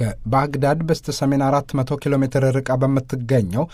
ከባግዳድ በስተሰሜን 400 ኪሎ ሜትር ርቃ በምትገኘው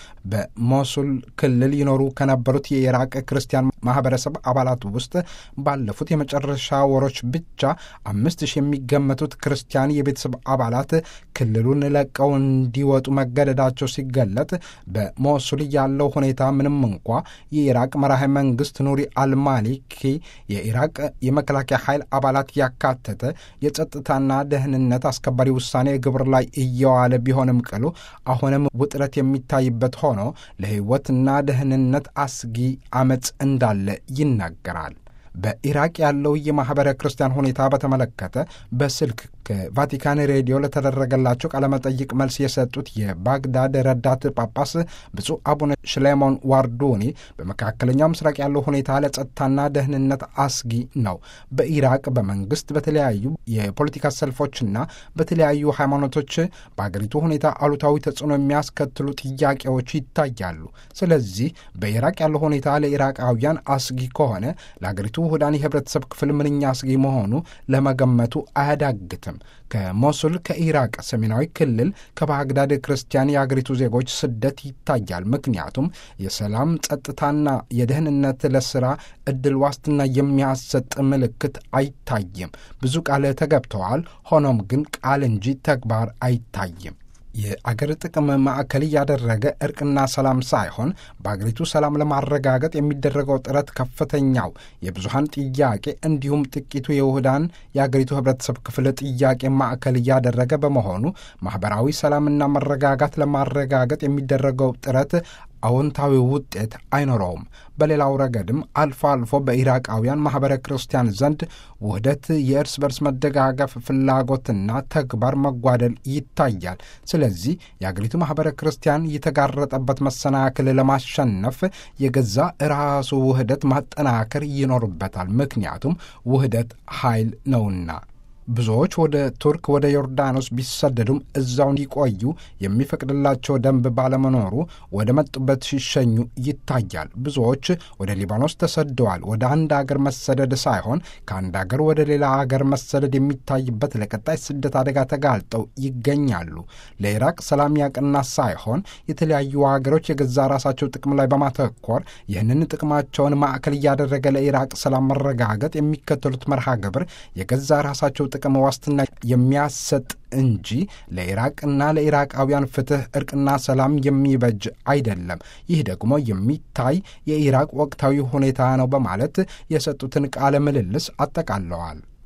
በሞሱል ክልል ይኖሩ ከነበሩት የኢራቅ ክርስቲያን ማህበረሰብ አባላት ውስጥ ባለፉት የመጨረሻ ወሮች ብቻ 5000 የሚገመቱት ክርስቲያን የቤተሰብ አባላት ክልሉን ለቀው እንዲወጡ መገደዳቸው ሲገለጥ፣ በሞሱል ያለው ሁኔታ ምንም እንኳ የኢራቅ መራሄ መንግስት ኑሪ አልማሊኪ የኢራቅ የመከላከያ ኃይል አባላት ያካተተ የጸጥታና ደህንነት አስከባሪ ውሳኔ ግብር ላይ እየዋለ ቢሆንም ቅሉ አሁንም ውጥረት የሚታይበት ሆኖ ለሕይወትና ደህንነት አስጊ አመጽ እንዳለ ይናገራል። በኢራቅ ያለው የማኅበረ ክርስቲያን ሁኔታ በተመለከተ በስልክ ከቫቲካን ሬዲዮ ለተደረገላቸው ቃለመጠይቅ መልስ የሰጡት የባግዳድ ረዳት ጳጳስ ብፁዕ አቡነ ሽሌሞን ዋርዶኒ በመካከለኛው ምስራቅ ያለው ሁኔታ ለጸጥታና ደህንነት አስጊ ነው። በኢራቅ በመንግስት በተለያዩ የፖለቲካ ሰልፎችና በተለያዩ ሃይማኖቶች በአገሪቱ ሁኔታ አሉታዊ ተጽዕኖ የሚያስከትሉ ጥያቄዎች ይታያሉ። ስለዚህ በኢራቅ ያለው ሁኔታ ለኢራቃውያን አስጊ ከሆነ ለአገሪቱ ውህዳን የህብረተሰብ ክፍል ምንኛ አስጊ መሆኑ ለመገመቱ አያዳግትም። ከሞሱል ከኢራቅ ሰሜናዊ ክልል ከባግዳድ ክርስቲያን የአገሪቱ ዜጎች ስደት ይታያል። ምክንያቱም የሰላም ጸጥታና የደህንነት ለስራ እድል ዋስትና የሚያሰጥ ምልክት አይታይም። ብዙ ቃል ተገብተዋል። ሆኖም ግን ቃል እንጂ ተግባር አይታይም። የአገር ጥቅም ማዕከል ያደረገ እርቅና ሰላም ሳይሆን በአገሪቱ ሰላም ለማረጋገጥ የሚደረገው ጥረት ከፍተኛው የብዙሃን ጥያቄ እንዲሁም ጥቂቱ የውህዳን የአገሪቱ ህብረተሰብ ክፍል ጥያቄ ማዕከል ያደረገ በመሆኑ ማኅበራዊ ሰላምና መረጋጋት ለማረጋገጥ የሚደረገው ጥረት አዎንታዊ ውጤት አይኖረውም። በሌላው ረገድም አልፎ አልፎ በኢራቃውያን ማኅበረ ክርስቲያን ዘንድ ውህደት፣ የእርስ በርስ መደጋገፍ ፍላጎትና ተግባር መጓደል ይታያል። ስለዚህ የአገሪቱ ማኅበረ ክርስቲያን የተጋረጠበት መሰናክል ለማሸነፍ የገዛ ራሱ ውህደት ማጠናከር ይኖርበታል። ምክንያቱም ውህደት ኃይል ነውና። ብዙዎች ወደ ቱርክ፣ ወደ ዮርዳኖስ ቢሰደዱም እዛው እንዲቆዩ የሚፈቅድላቸው ደንብ ባለመኖሩ ወደ መጡበት ሲሸኙ ይታያል። ብዙዎች ወደ ሊባኖስ ተሰደዋል። ወደ አንድ አገር መሰደድ ሳይሆን ከአንድ አገር ወደ ሌላ አገር መሰደድ የሚታይበት ለቀጣይ ስደት አደጋ ተጋልጠው ይገኛሉ። ለኢራቅ ሰላም ያቅና ሳይሆን የተለያዩ አገሮች የገዛ ራሳቸው ጥቅም ላይ በማተኮር ይህንን ጥቅማቸውን ማዕከል እያደረገ ለኢራቅ ሰላም መረጋገጥ የሚከተሉት መርሃ ግብር የገዛ ራሳቸው ጥቅም ዋስትና የሚያሰጥ እንጂ ለኢራቅና ለኢራቃውያን ፍትህ፣ እርቅና ሰላም የሚበጅ አይደለም። ይህ ደግሞ የሚታይ የኢራቅ ወቅታዊ ሁኔታ ነው በማለት የሰጡትን ቃለ ምልልስ አጠቃለዋል።